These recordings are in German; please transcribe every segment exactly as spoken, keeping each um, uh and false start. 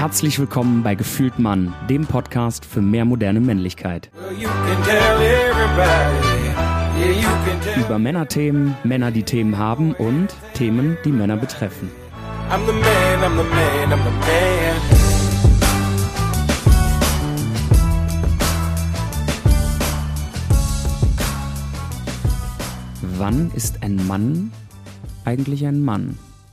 Herzlich willkommen bei Gefühlt Mann, dem Podcast für mehr moderne Männlichkeit. Über Männerthemen, Männer, die Themen haben und Themen, die Männer betreffen. I'm the man, I'm the man, I'm the man. Wann ist ein Mann eigentlich ein Mann?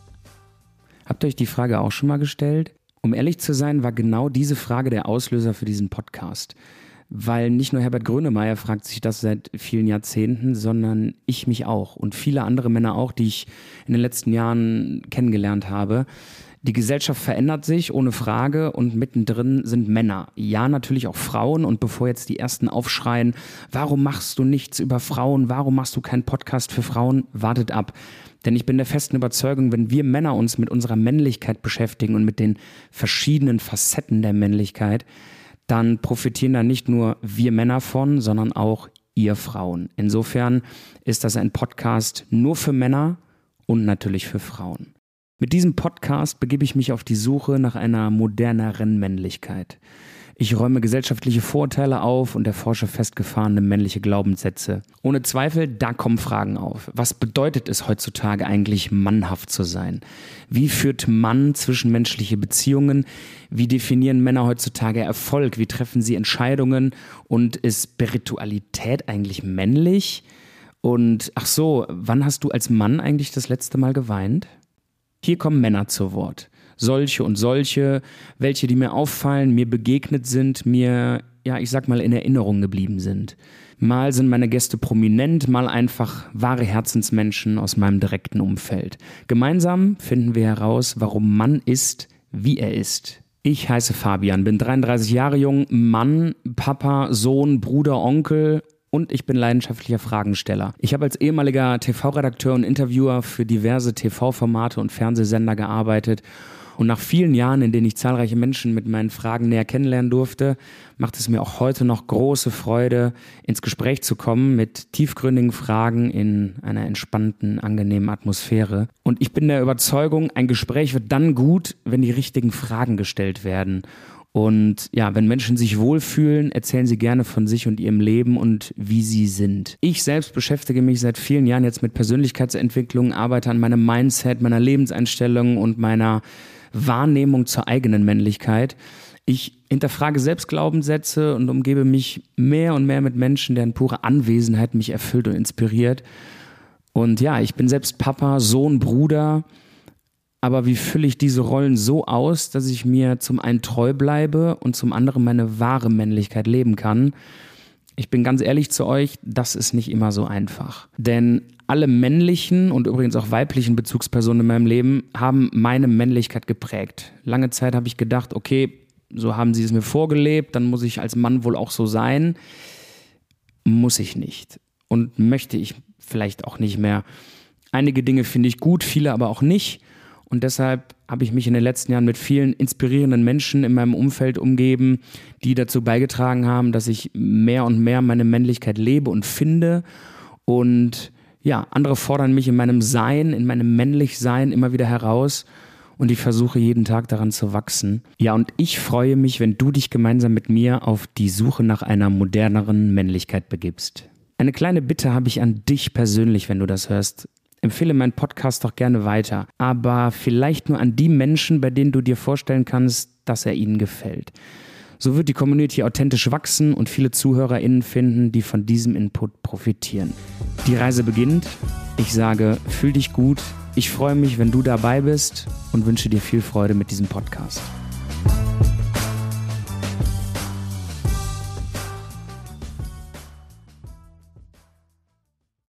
Habt ihr euch die Frage auch schon mal gestellt? Um ehrlich zu sein, war genau diese Frage der Auslöser für diesen Podcast. Weil nicht nur Herbert Grönemeyer fragt sich das seit vielen Jahrzehnten, sondern ich mich auch und viele andere Männer auch, die ich in den letzten Jahren kennengelernt habe. Die Gesellschaft verändert sich, ohne Frage, und mittendrin sind Männer. Ja, natürlich auch Frauen. Und bevor jetzt die Ersten aufschreien, warum machst du nichts über Frauen, warum machst du keinen Podcast für Frauen, wartet ab. Denn ich bin der festen Überzeugung, wenn wir Männer uns mit unserer Männlichkeit beschäftigen und mit den verschiedenen Facetten der Männlichkeit, dann profitieren da nicht nur wir Männer von, sondern auch ihr Frauen. Insofern ist das ein Podcast nur für Männer und natürlich für Frauen. Mit diesem Podcast begebe ich mich auf die Suche nach einer moderneren Männlichkeit. Ich räume gesellschaftliche Vorurteile auf und erforsche festgefahrene männliche Glaubenssätze. Ohne Zweifel, da kommen Fragen auf. Was bedeutet es heutzutage eigentlich, mannhaft zu sein? Wie führt Mann zwischenmenschliche Beziehungen? Wie definieren Männer heutzutage Erfolg? Wie treffen sie Entscheidungen? Und ist Spiritualität eigentlich männlich? Und ach so, wann hast du als Mann eigentlich das letzte Mal geweint? Hier kommen Männer zu Wort. Solche und solche, welche, die mir auffallen, mir begegnet sind, mir, ja, ich sag mal, in Erinnerung geblieben sind. Mal sind meine Gäste prominent, mal einfach wahre Herzensmenschen aus meinem direkten Umfeld. Gemeinsam finden wir heraus, warum Mann ist, wie er ist. Ich heiße Fabian, bin dreiunddreißig Jahre jung, Mann, Papa, Sohn, Bruder, Onkel. Und ich bin leidenschaftlicher Fragensteller. Ich habe als ehemaliger T V-Redakteur und Interviewer für diverse T V-Formate und Fernsehsender gearbeitet. Und nach vielen Jahren, in denen ich zahlreiche Menschen mit meinen Fragen näher kennenlernen durfte, macht es mir auch heute noch große Freude, ins Gespräch zu kommen mit tiefgründigen Fragen in einer entspannten, angenehmen Atmosphäre. Und ich bin der Überzeugung, ein Gespräch wird dann gut, wenn die richtigen Fragen gestellt werden. Und ja, wenn Menschen sich wohlfühlen, erzählen sie gerne von sich und ihrem Leben und wie sie sind. Ich selbst beschäftige mich seit vielen Jahren jetzt mit Persönlichkeitsentwicklung, arbeite an meinem Mindset, meiner Lebenseinstellung und meiner Wahrnehmung zur eigenen Männlichkeit. Ich hinterfrage Selbstglaubenssätze und umgebe mich mehr und mehr mit Menschen, deren pure Anwesenheit mich erfüllt und inspiriert. Und ja, ich bin selbst Papa, Sohn, Bruder. Aber wie fülle ich diese Rollen so aus, dass ich mir zum einen treu bleibe und zum anderen meine wahre Männlichkeit leben kann? Ich bin ganz ehrlich zu euch, das ist nicht immer so einfach. Denn alle männlichen und übrigens auch weiblichen Bezugspersonen in meinem Leben haben meine Männlichkeit geprägt. Lange Zeit habe ich gedacht, okay, so haben sie es mir vorgelebt, dann muss ich als Mann wohl auch so sein. Muss ich nicht. Und möchte ich vielleicht auch nicht mehr. Einige Dinge finde ich gut, viele aber auch nicht. Und deshalb habe ich mich in den letzten Jahren mit vielen inspirierenden Menschen in meinem Umfeld umgeben, die dazu beigetragen haben, dass ich mehr und mehr meine Männlichkeit lebe und finde. Und ja, andere fordern mich in meinem Sein, in meinem Männlichsein immer wieder heraus. Und ich versuche jeden Tag daran zu wachsen. Ja, und ich freue mich, wenn du dich gemeinsam mit mir auf die Suche nach einer moderneren Männlichkeit begibst. Eine kleine Bitte habe ich an dich persönlich, wenn du das hörst. Empfehle meinen Podcast doch gerne weiter, aber vielleicht nur an die Menschen, bei denen du dir vorstellen kannst, dass er ihnen gefällt. So wird die Community authentisch wachsen und viele ZuhörerInnen finden, die von diesem Input profitieren. Die Reise beginnt. Ich sage, fühl dich gut. Ich freue mich, wenn du dabei bist und wünsche dir viel Freude mit diesem Podcast.